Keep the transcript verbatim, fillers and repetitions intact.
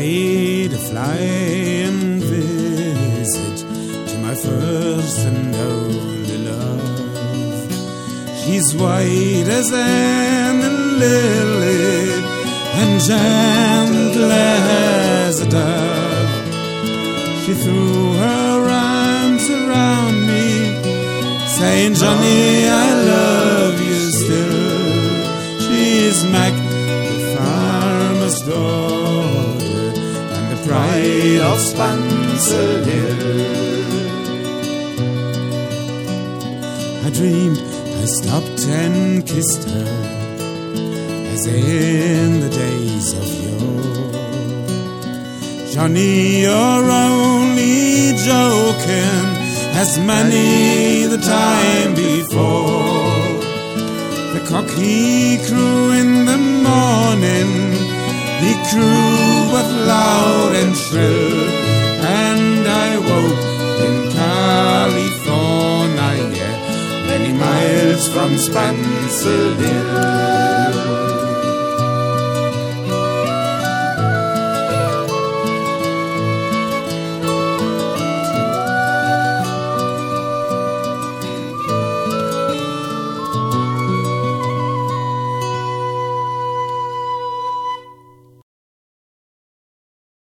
paid a flying visit to my first and only love. She's white as any lily and gentle as a dove. She threw her arms around me, saying, Johnny, I love you still. She's Mac, the farmer's daughter, and the pride of Spancel Hill. I dreamed I stopped and kissed her, as in the days of yore. Johnny, you're only joking, as many the time before. The cock he crew in the morning, he crew but loud and shrill, and I woke in California, yeah, many miles from Spancel Hill.